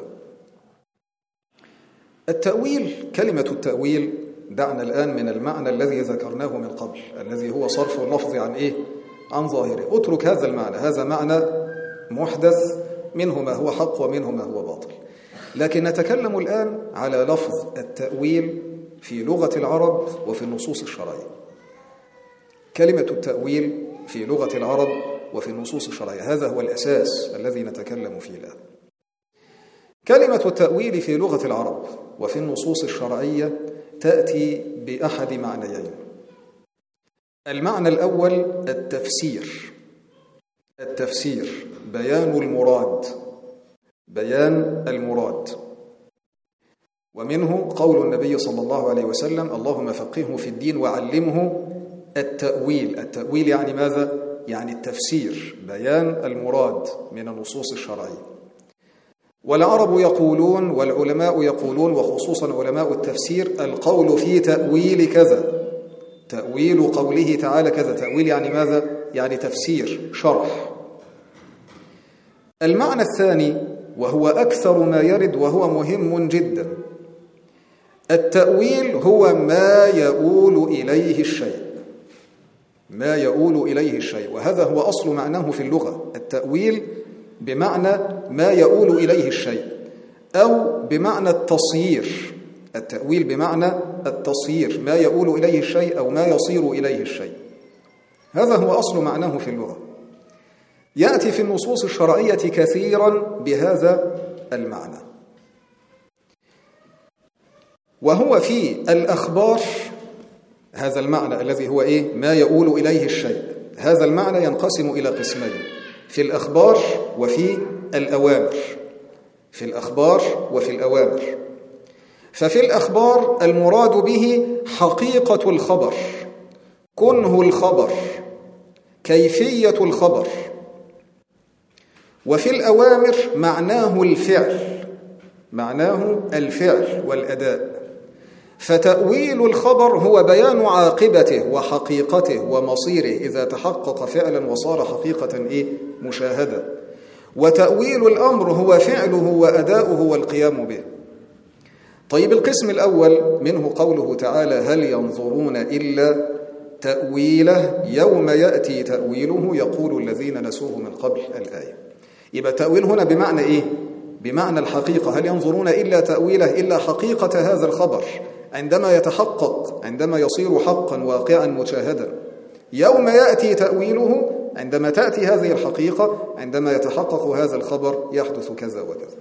التأويل، كلمة التأويل، دعنا الآن من المعنى الذي ذكرناه من قبل الذي هو صرف اللفظ عن إيه؟ عن ظاهره. اترك هذا المعنى، هذا معنى محدث، منه ما هو حق ومنه ما هو باطل. لكن نتكلم الآن على لفظ التأويل في لغة العرب وفي النصوص الشرعية. كلمة التأويل في لغة العرب وفي النصوص الشرعية، هذا هو الأساس الذي نتكلم فيه الآن. كلمة التأويل في لغة العرب وفي النصوص الشرعية تأتي بأحد معنيين. المعنى الأول التفسير، التفسير بيان المراد، بيان المراد. ومنه قول النبي صلى الله عليه وسلم: اللهم فقهه في الدين وعلمه التأويل. التأويل يعني ماذا؟ يعني التفسير، بيان المراد من النصوص الشرعية. والعرب يقولون والعلماء يقولون، وخصوصا علماء التفسير: القول في تأويل كذا، تأويل قوله تعالى كذا. تأويل يعني ماذا؟ يعني تفسير، شرح. المعنى الثاني وهو أكثر ما يرد وهو مهم جدا: التأويل هو ما يؤول إليه الشيء، ما يؤول إليه الشيء، وهذا هو أصل معناه في اللغة. التأويل بمعنى ما يؤول إليه الشيء، أو بمعنى التصيير. التأويل بمعنى التصيير، ما يؤول إليه الشيء أو ما يصير إليه الشيء. هذا هو أصل معناه في اللغة. يأتي في النصوص الشرعية كثيرا بهذا المعنى، وهو في الأخبار. هذا المعنى الذي هو إيه؟ ما يؤول إليه الشيء. هذا المعنى ينقسم إلى قسمين: في الأخبار وفي الأوامر. في الأخبار وفي الأوامر. ففي الأخبار المراد به حقيقة الخبر، كنه الخبر، كيفية الخبر. وفي الأوامر معناه الفعل، معناه الفعل والأداء. فتأويل الخبر هو بيان عاقبته وحقيقته ومصيره إذا تحقق فعلا وصار حقيقة مشاهدة. وتأويل الأمر هو فعله وأداؤه والقيام به. طيب القسم الأول منه قوله تعالى: هل ينظرون إلا تأويله يوم يأتي تأويله يقول الذين نسوه من قبل. الآية. يبقى تأويل هنا بمعنى إيه؟ بمعنى الحقيقة. هل ينظرون إلا تأويله، إلا حقيقة هذا الخبر عندما يتحقق، عندما يصير حقا واقعا مشاهدا. يوم يأتي تأويله، عندما تأتي هذه الحقيقة، عندما يتحقق هذا الخبر يحدث كذا وكذا.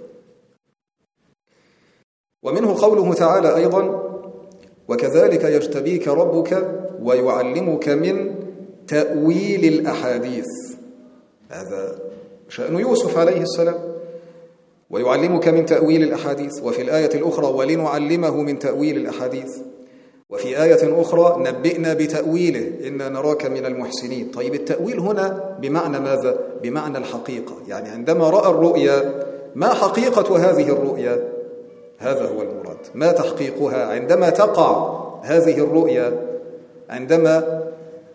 ومنه قوله تعالى أيضا: وكذلك يجتبيك ربك ويعلمك من تأويل الأحاديث. هذا شأن يوسف عليه السلام، ويعلمك من تأويل الأحاديث. وفي الآية الأخرى: ولنعلمه من تأويل الأحاديث. وفي آية أخرى: نبئنا بتأويله إنا نراك من المحسنين. طيب التأويل هنا بمعنى ماذا؟ بمعنى الحقيقة. يعني عندما رأى الرؤيا، ما حقيقة هذه الرؤيا؟ هذا هو المراد. ما تحقيقها عندما تقع هذه الرؤيا، عندما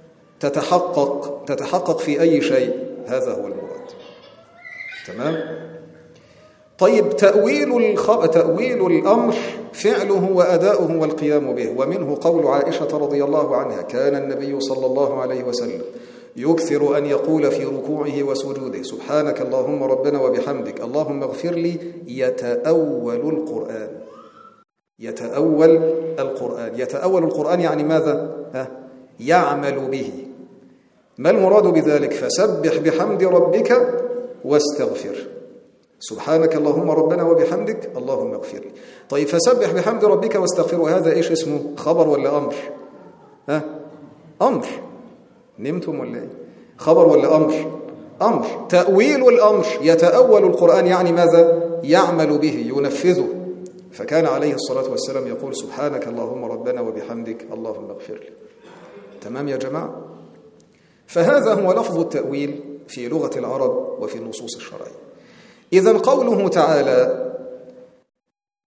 تتحقق في أي شيء؟ هذا هو المراد. تمام؟ طيب تأويل الأمر فعله وأداؤه والقيام به. ومنه قول عائشة رضي الله عنها: كان النبي صلى الله عليه وسلم يكثر أن يقول في ركوعه وسجوده: سبحانك اللهم ربنا وبحمدك اللهم اغفر لي. يتأول القرآن. يتأول القرآن. يتأول القرآن يعني ماذا؟ يعمل به. ما المراد بذلك؟ فسبح بحمد ربك واستغفر. سبحانك اللهم ربنا وبحمدك اللهم اغفر لي. طيب فسبح بحمد ربك واستغفر، وهذا ايش اسمه؟ خبر ولا أمر؟ أمر. نمتم ولا ايه؟ خبر ولا أمر؟ أمر. تأويل الأمر يتأول القرآن يعني ماذا؟ يعمل به، ينفذه. فكان عليه الصلاة والسلام يقول: سبحانك اللهم ربنا وبحمدك اللهم اغفر لي. تمام يا جماعة؟ فهذا هو لفظ التأويل في لغة العرب وفي النصوص الشرعية. إذن قوله تعالى: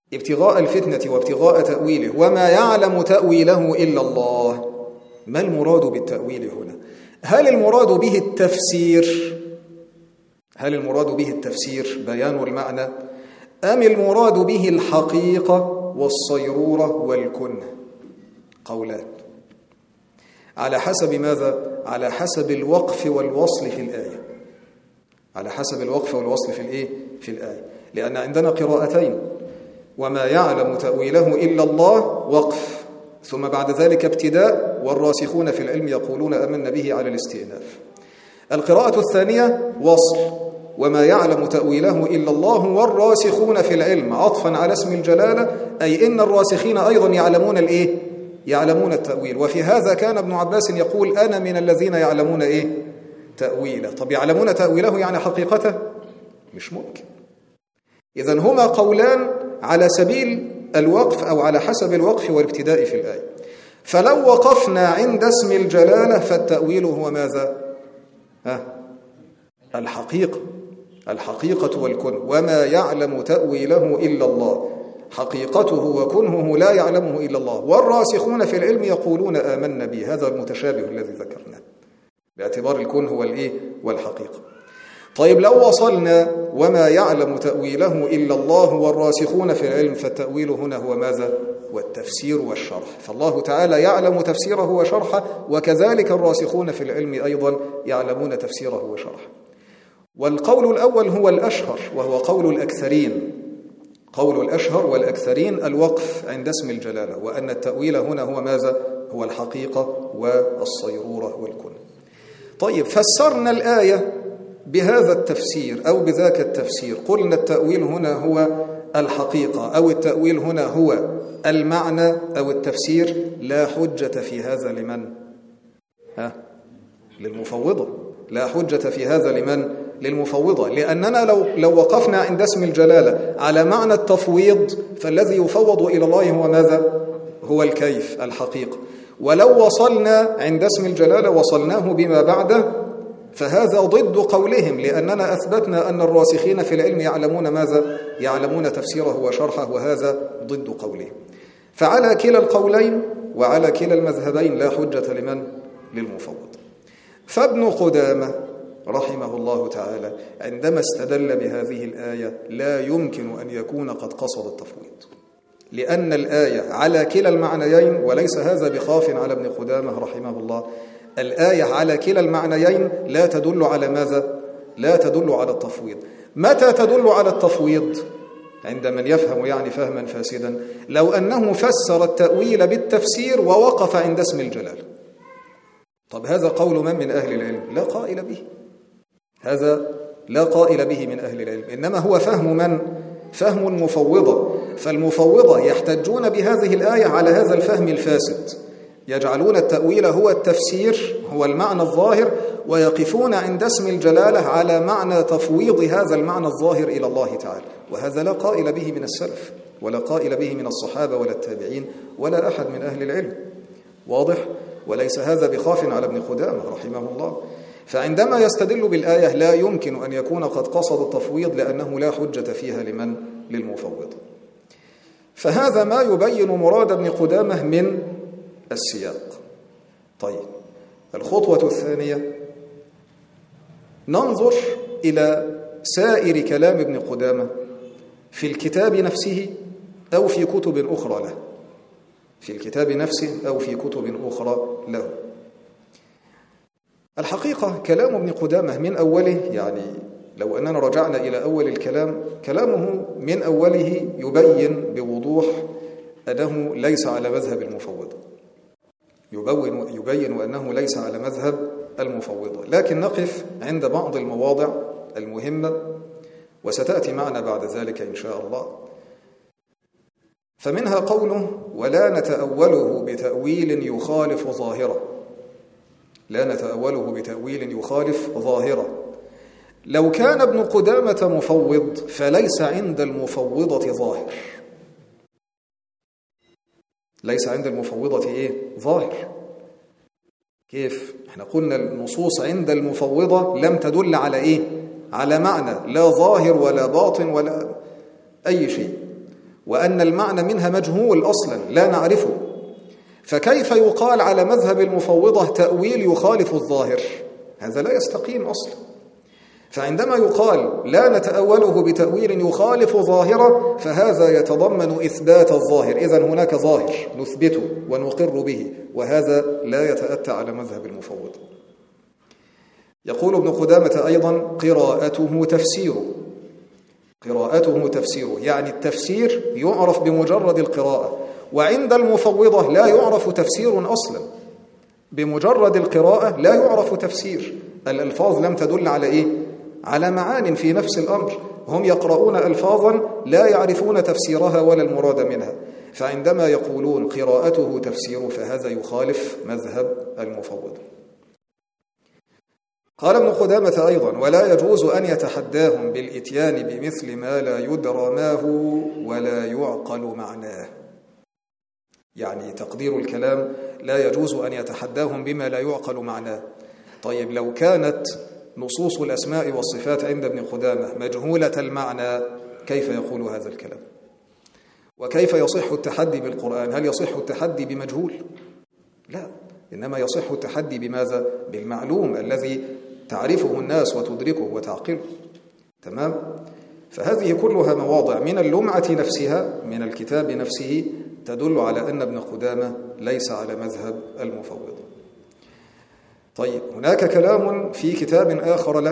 ابتغاء الفتنة وابتغاء تأويله وما يعلم تأويله إلا الله. ما المراد بالتأويل هنا؟ هل المراد به التفسير؟ هل المراد به التفسير بيان المعنى، أم المراد به الحقيقة والصيرورة والكنه؟ قولان على حسب ماذا؟ على حسب الوقف والوصل في الآية. على حسب الوقف والوصل في الإيه؟ في الآية. لأن عندنا قراءتين: وما يعلم تأويله إلا الله وقف، ثم بعد ذلك ابتداء والراسخون في العلم يقولون آمنا به على الاستئناف. القراءة الثانية وصل: وما يعلم تأويله إلا الله والراسخون في العلم، عطفا على اسم الجلالة، أي إن الراسخين أيضا يعلمون الإيه؟ يعلمون التأويل. وفي هذا كان ابن عباس يقول: أنا من الذين يعلمون إيه؟ تأويله. طب يعلمون تأويله يعني حقيقته؟ مش ممكن. إذن هما قولان على سبيل الوقف أو على حسب الوقف والابتداء في الآية. فلو وقفنا عند اسم الجلالة فالتأويل هو ماذا؟ الحقيقة والكن. وما يعلم تأويله إلا الله، حقيقته وكنه لا يعلمه إلا الله، والراسخون في العلم يقولون آمنا به. هذا المتشابه الذي ذكرناه باعتبار الكن هو الإيه؟ والحقيقة. طيب لو وصلنا وما يعلم تأويله إلا الله والراسخون في العلم، فالتأويل هنا هو ماذا؟ والتفسير والشرح. فالله تعالى يعلم تفسيره وشرحه، وكذلك الراسخون في العلم أيضا يعلمون تفسيره وشرحه. والقول الأول هو الأشهر وهو قول الأكثرين. قول الأشهر والأكثرين الوقف عند اسم الجلالة، وأن التأويل هنا هو ماذا؟ هو الحقيقة والصيرورة والكن. طيب فسرنا الآية بهذا التفسير أو بذاك التفسير، قلنا التأويل هنا هو الحقيقة أو التأويل هنا هو المعنى أو التفسير. لا حجة في هذا لمن؟ للمفوضة. لا حجة في هذا لمن؟ للمفوضة. لأننا لو وقفنا عند اسم الجلالة على معنى التفويض، فالذي يفوض إلى الله هو ماذا؟ هو الكيف، الحقيقة. ولو وصلنا عند اسم الجلالة وصلناه بما بعده، فهذا ضد قولهم، لأننا أثبتنا أن الراسخين في العلم يعلمون ماذا؟ يعلمون تفسيره وشرحه، وهذا ضد قولهم. فعلى كلا القولين وعلى كلا المذهبين لا حجة لمن؟ للمفوض. فابن قدامة رحمه الله تعالى عندما استدل بهذه الآية لا يمكن أن يكون قد قصد التفويض، لأن الآية على كلا المعنيين، وليس هذا بخاف على ابن قدامة رحمه الله. الآية على كلا المعنيين لا تدل على ماذا؟ لا تدل على التفويض. متى تدل على التفويض؟ عند من يفهم يعني فهما فاسدا، لو أنه فسر التأويل بالتفسير ووقف عند اسم الجلال. طب هذا قول من أهل العلم؟ لا قائل به. هذا لا قائل به من أهل العلم، إنما هو فهم من؟ فهم المفوضة. فالمفوضة يحتجون بهذه الآية على هذا الفهم الفاسد، يجعلون التأويل هو التفسير، هو المعنى الظاهر، ويقفون عند اسم الجلالة على معنى تفويض هذا المعنى الظاهر إلى الله تعالى. وهذا لا قائل به من السلف، ولا قائل به من الصحابة ولا التابعين ولا أحد من أهل العلم. واضح؟ وليس هذا بخاف على ابن قدامة رحمه الله. فعندما يستدل بالآية لا يمكن أن يكون قد قصد التفويض، لأنه لا حجة فيها لمن؟ للمفوض. فهذا ما يبين مراد ابن قدامة من السياق. طيب الخطوة الثانية، ننظر إلى سائر كلام ابن قدامة في الكتاب نفسه أو في كتب أخرى له، في الكتاب نفسه أو في كتب أخرى له. الحقيقة كلام ابن قدامة من أوله، يعني لو أننا رجعنا إلى أول الكلام، كلامه من أوله يبين بوضوح أنه ليس على مذهب المفوضة، يبين أنه ليس على مذهب المفوضة. لكن نقف عند بعض المواضع المهمة وستأتي معنا بعد ذلك إن شاء الله. فمنها قوله: ولا نتأوله بتأويل يخالف ظاهرة. لا نتأوله بتأويل يخالف ظاهرة. لو كان ابن قدامة مفوض فليس عند المفوضة ظاهر. ليس عند المفوضة إيه؟ ظاهر. كيف؟ احنا قلنا النصوص عند المفوضة لم تدل على إيه؟ على معنى، لا ظاهر ولا باطن ولا أي شيء. وأن المعنى منها مجهول أصلا لا نعرفه، فكيف يقال على مذهب المفوضة تأويل يخالف الظاهر؟ هذا لا يستقيم أصلا. فعندما يقال لا نتأوله بتأويل يخالف ظاهرة فهذا يتضمن إثبات الظاهر، إذن هناك ظاهر نثبته ونقر به، وهذا لا يتأتى على مذهب المفوض. يقول ابن قدامة أيضا قراءته تفسيره، يعني التفسير يعرف بمجرد القراءة، وعند المفوضة لا يعرف تفسير أصلا، بمجرد القراءة لا يعرف تفسير، الألفاظ لم تدل على إيه؟ على معان في نفس الأمر، هم يقرؤون ألفاظا لا يعرفون تفسيرها ولا المراد منها، فعندما يقولون قراءته تفسيره فهذا يخالف مذهب المفوض. قال ابن قدامة أيضا ولا يجوز أن يتحداهم بالإتيان بمثل ما لا يدرى ما هو ولا يعقل معناه، يعني تقدير الكلام لا يجوز أن يتحداهم بما لا يعقل معناه. طيب لو كانت نصوص الأسماء والصفات عند ابن قدامة مجهولة المعنى كيف يقول هذا الكلام؟ وكيف يصح التحدي بالقرآن؟ هل يصح التحدي بمجهول؟ لا، إنما يصح التحدي بماذا؟ بالمعلوم الذي تعرفه الناس وتدركه وتعقله. تمام؟ فهذه كلها مواضع من اللمعة نفسها من الكتاب نفسه تدل على أن ابن قدامة ليس على مذهب المفوض. طيب هناك كلام في كتاب آخر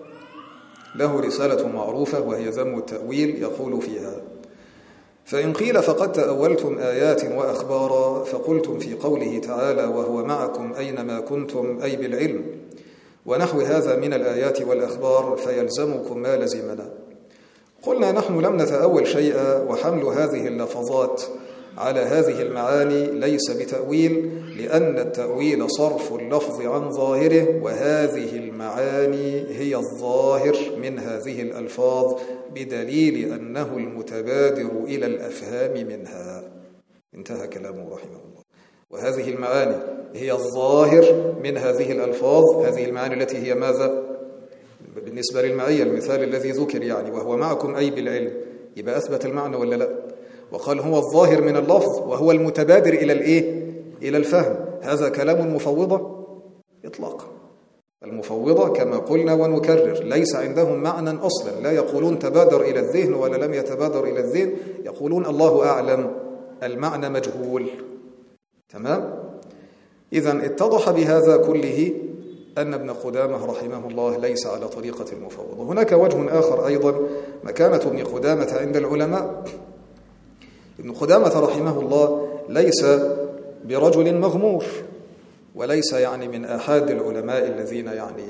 له رسالة معروفة وهي ذم التأويل، يقول فيها: فإن قيل فقد تأولتم آيات وأخبارا فقلتم في قوله تعالى وهو معكم أينما كنتم أي بالعلم ونحو هذا من الآيات والأخبار فيلزمكم ما لزمنا. قلنا نحن لم نتأول شيئا، وحمل هذه اللفظات على هذه المعاني ليس بتأويل، لأن التأويل صرف اللفظ عن ظاهره، وهذه المعاني هي الظاهر من هذه الألفاظ بدليل أنه المتبادر إلى الأفهام منها. انتهى كلامه رحمه الله. وهذه المعاني هي الظاهر من هذه الألفاظ، هذه المعاني التي هي ماذا؟ بالنسبة للمعية المثال الذي ذكر، يعني وهو معكم أي بالعلم، يبقى أثبت المعنى ولا لا؟ وقال هو الظاهر من اللفظ وهو المتبادر إلى الإيه؟ إلى الفهم. هذا كلام المفوضة إطلاقا. المفوضة كما قلنا ونكرر ليس عندهم معنى أصلا، لا يقولون تبادر إلى الذهن ولا لم يتبادر إلى الذهن، يقولون الله أعلم، المعنى مجهول. تمام؟ إذن اتضح بهذا كله أن ابن قدامة رحمه الله ليس على طريقة المفوضة. هناك وجه آخر أيضا مكانة ابن قدامة عند العلماء. ابن قدامة رحمه الله ليس برجل مغمور، وليس يعني من أحد العلماء الذين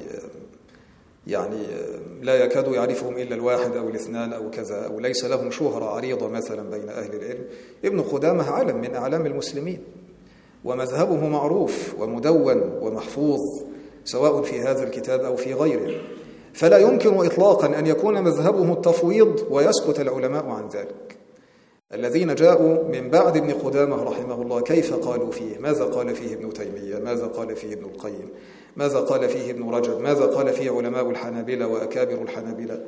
يعني لا يكاد يعرفهم إلا الواحد أو الاثنان أو كذا، أو ليس لهم شهرة عريضة مثلا بين أهل العلم. ابن قدامة علم من أعلام المسلمين، ومذهبه معروف ومدون ومحفوظ سواء في هذا الكتاب أو في غيره، فلا يمكن إطلاقا أن يكون مذهبه التفويض ويسكت العلماء عن ذلك. الذين جاءوا من بعد ابن قدامة رحمه الله كيف قالوا فيه؟ ماذا قال فيه ابن تيمية؟ ماذا قال فيه ابن القيم؟ ماذا قال فيه ابن رجب؟ ماذا قال فيه علماء الحنابلة وأكابر الحنابلة؟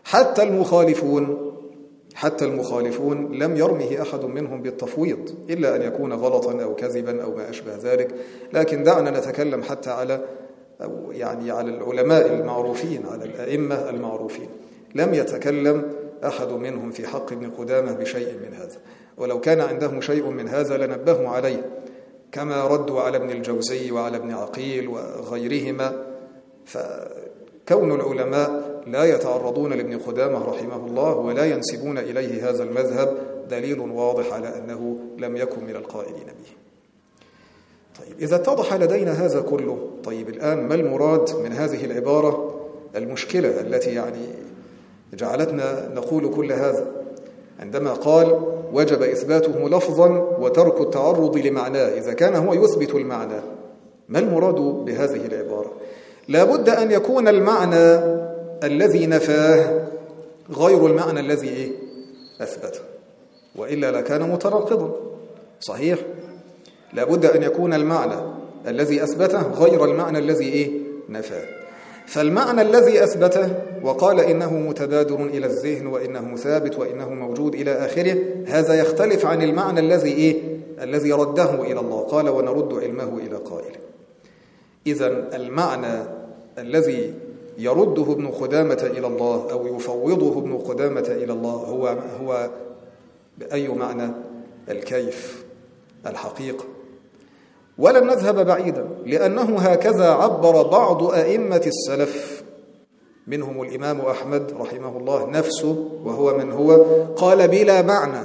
حتى المخالفون لم يرمه أحد منهم بالتفويض، إلا أن يكون غلطا أو كذبا أو ما أشبه ذلك. لكن دعنا نتكلم حتى على العلماء المعروفين، على الأئمة المعروفين، لم يتكلم أحد منهم في حق ابن قدامة بشيء من هذا، ولو كان عندهم شيء من هذا لنبهوا عليه، كما ردوا على ابن الجوزي وعلى ابن عقيل وغيرهما. فكون العلماء لا يتعرضون لابن قدامة رحمه الله ولا ينسبون إليه هذا المذهب دليل واضح على أنه لم يكن من القائلين به. طيب إذا اتضح لدينا هذا كله، طيب الآن ما المراد من هذه العبارة المشكلة التي يعني جعلتنا نقول كل هذا؟ عندما قال وجب إثباته لفظا وترك التعرض لمعناه، إذا كان هو يثبت المعنى، ما المراد بهذه العبارة؟ لا بد أن يكون المعنى الذي نفاه غير المعنى الذي أثبته، وإلا لكان متناقضا. صحيح؟ لا بد أن يكون المعنى الذي أثبته غير المعنى الذي نفاه. فالمعنى الذي أثبته وقال إنه متبادر إلى الذهن وإنه ثابت وإنه موجود إلى آخره، هذا يختلف عن المعنى الذي رده إلى الله، قال ونرد علمه إلى قائله. إذن المعنى الذي يرده ابن قدامة إلى الله أو يفوضه ابن قدامة إلى الله هو بأي معنى؟ الكيف، الحقيقة. ولن نذهب بعيدا، لأنه هكذا عبر بعض أئمة السلف، منهم الإمام أحمد رحمه الله نفسه، وهو من هو؟ قال بلا معنى،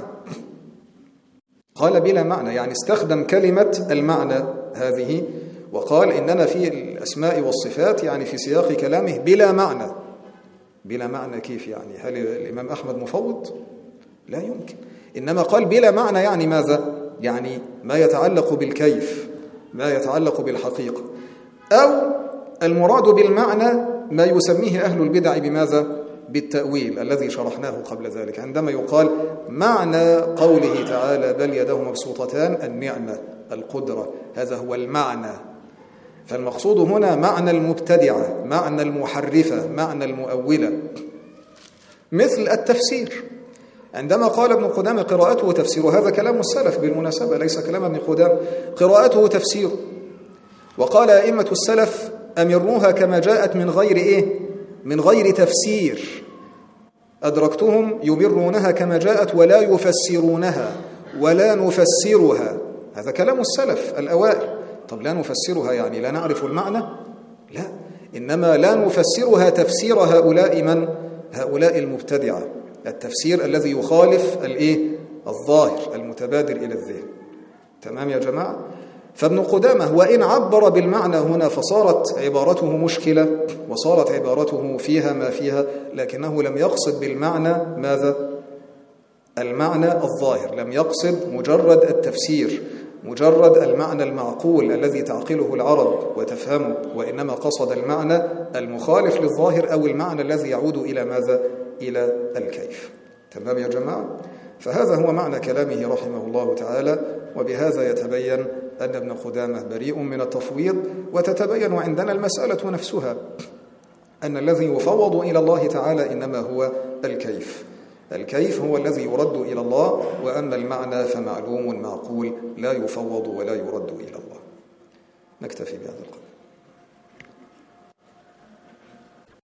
قال بلا معنى، يعني استخدم كلمة المعنى هذه وقال إننا في الأسماء والصفات يعني في سياق كلامه بلا معنى. بلا معنى كيف يعني؟ هل الإمام أحمد مفوض؟ لا يمكن. إنما قال بلا معنى يعني ماذا؟ يعني ما يتعلق بالكيف، ما يتعلق بالحقيقة، أو المراد بالمعنى ما يسميه أهل البدع بماذا؟ بالتأويل الذي شرحناه قبل ذلك، عندما يقال معنى قوله تعالى بل يداه مبسوطتان، النعمة، القدرة، هذا هو المعنى. فالمقصود هنا معنى المبتدعة، معنى المحرفة، معنى المؤولة. مثل التفسير، عندما قال ابن قدامة قراءته تفسير، هذا كلام السلف بالمناسبة ليس كلام ابن قدامة، قراءته تفسير، وقال أئمة السلف أمروها كما جاءت من غير من غير تفسير. أدركتهم يمرونها كما جاءت ولا يفسرونها ولا نفسرها، هذا كلام السلف الأوائل. طب لا نفسرها يعني لا نعرف المعنى؟ لا، إنما لا نفسرها تفسير هؤلاء المبتدعة، التفسير الذي يخالف الظاهر المتبادر إلى الذهن. تمام يا جماعة؟ فابن قدامة وإن عبر بالمعنى هنا فصارت عبارته مشكلة وصارت عبارته فيها ما فيها، لكنه لم يقصد بالمعنى ماذا؟ المعنى الظاهر، لم يقصد مجرد التفسير، مجرد المعنى المعقول الذي تعقله العرب وتفهمه، وإنما قصد المعنى المخالف للظاهر أو المعنى الذي يعود إلى ماذا؟ إلى الكيف. تمام يا جماعة؟ فهذا هو معنى كلامه رحمه الله تعالى. وبهذا يتبين أن ابن قدامة بريء من التفويض، وتتبين عندنا المسألة نفسها أن الذي يفوض إلى الله تعالى إنما هو الكيف. الكيف هو الذي يرد إلى الله، وأما المعنى فمعلوم معقول لا يفوض ولا يرد إلى الله. نكتفي بهذا القدر.